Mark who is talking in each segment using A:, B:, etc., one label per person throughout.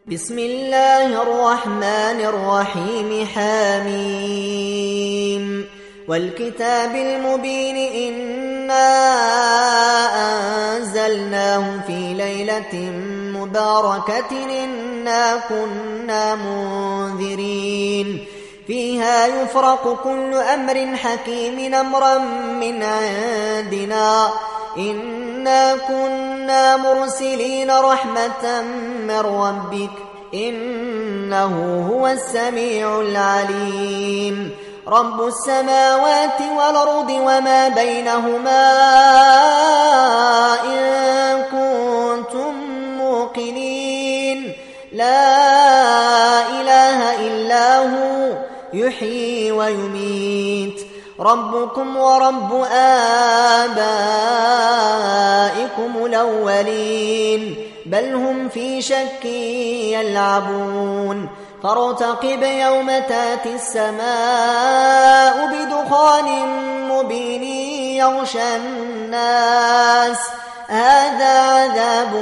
A: بسم الله الرحمن الرحيم حميم والكتاب المبين إنا أنزلناه في ليلة مباركة إنا كنا منذرين فيها يفرق كل أمر حكيم أمرا من عندنا إنا كنا مرسلين رحمة من ربك إنه هو السميع العليم رب السماوات والأرض وما بينهما إن كنتم موقنين لا إله إلا هو يحيي ويميت ربكم ورب آبائكم الأولين بل هم في شك يلعبون فارتقب يوم تاتي السماء بدخان مبين يغشى الناس هذا عذاب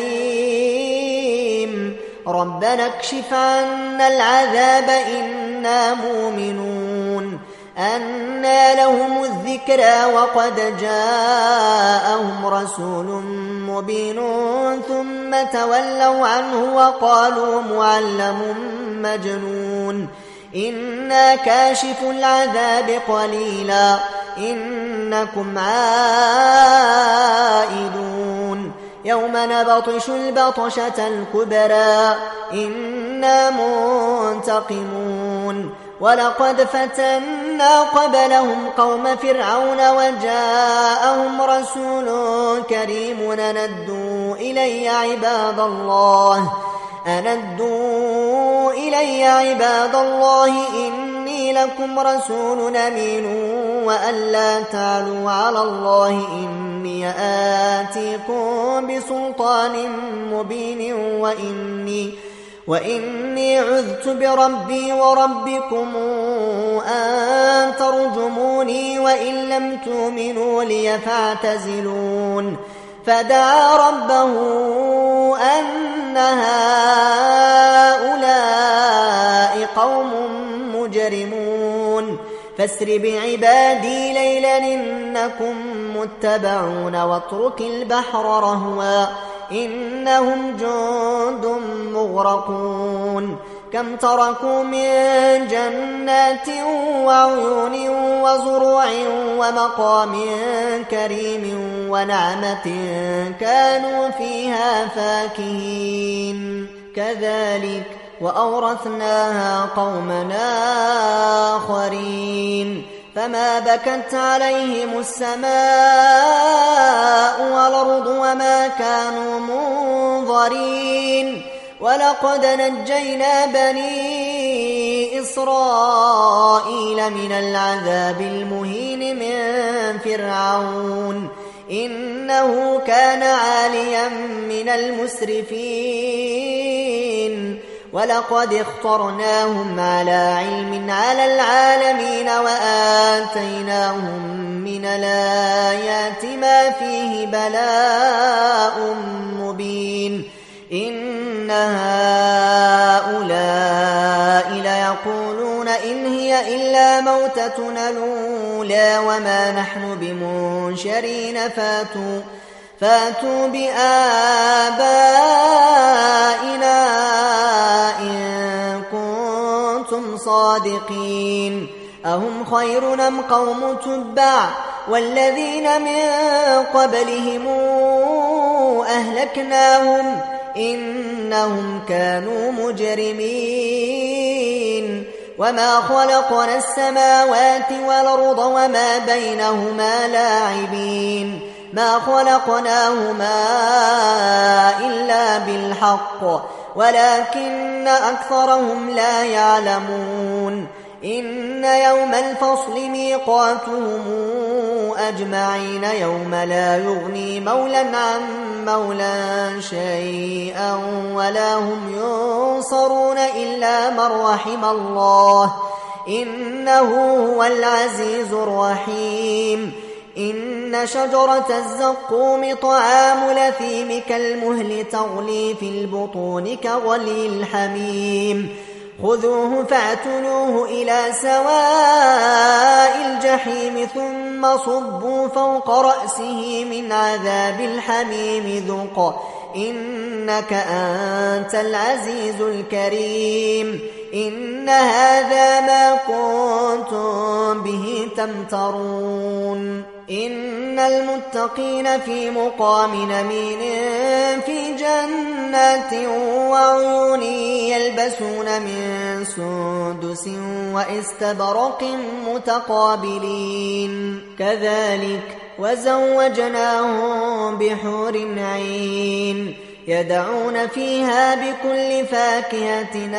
A: أليم ربنا اكشف عنا العذاب إنا مؤمنون أنى لهم الذكرى وقد جاءهم رسول مبين ثم تولوا عنه وقالوا معلم مجنون إنا كاشف العذاب قليلا إنكم عائدون يوم نبطش البطشة الكبرى إنا منتقمون ولقد فتنا قبلهم قوم فرعون وجاءهم رسول كريم أندوا إلي عباد الله إني لكم رسول أمين وأن لا تعلوا على الله إني آتيكم بسلطان مبين وإني عذت بربي وربكم أن ترجموني وإن لم تؤمنوا لي فاعتزلون فدعا ربه أن هؤلاء قوم مجرمون فاسر بعبادي ليلا إنكم متبعون واترك البحر رهوا إنهم جند مغرقون كم تركوا من جنات وعيون وزروع ومقام كريم ونعمة كانوا فيها فاكهين كذلك وأورثناها قومنا آخرين فما بكت عليهم السماء والأرض وما كانوا منظرين ولقد نجينا بني إسرائيل من العذاب المهين من فرعون إنه كان عاليا من المسرفين ولقد اخترناهم على علم على العالمين وآتيناهم من الآيات ما فيه بلاء مبين إن هؤلاء ليقولون إن هي إلا موتتنا الأولى وما نحن بمنشرين فاتوا بآبائنا إن كنتم صادقين أهم خير أم قوم تبع والذين من قبلهم أهلكناهم إنهم كانوا مجرمين وما خلقنا السماوات والأرض وما بينهما لاعبين ما خلقناهما إلا بالحق ولكن أكثرهم لا يعلمون إن يوم الفصل ميقاتهم أجمعين يوم لا يغني مولى عن مولى شيئا ولا هم ينصرون إلا من رحم الله إنه هو العزيز الرحيم إن شجرة الزقوم طعام الأثيم كالمهل تغلي في البطون كغلي الحميم خذوه فاعتلوه إلى سواء الجحيم ثم صبوا فوق رأسه من عذاب الحميم ذق إنك أنت العزيز الكريم إن هذا ما كنتم به تمترون إن المتقين في مقام أمين في جنات وعيون يلبسون من سندس واستبرق متقابلين كذلك وزوجناهم بحور عين يدعون فيها بكل فاكهة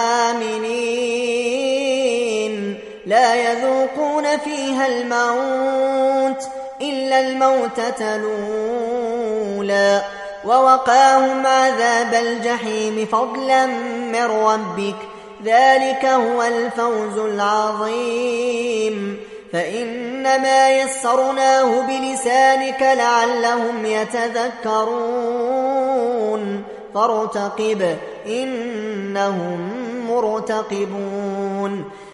A: آمنين لا يذوقون فيها الموت إلا الموتة الأولى ووقاهم عذاب الجحيم فضلا من ربك ذلك هو الفوز العظيم فإنما يسرناه بلسانك لعلهم يتذكرون فارتقب إنهم مرتقبون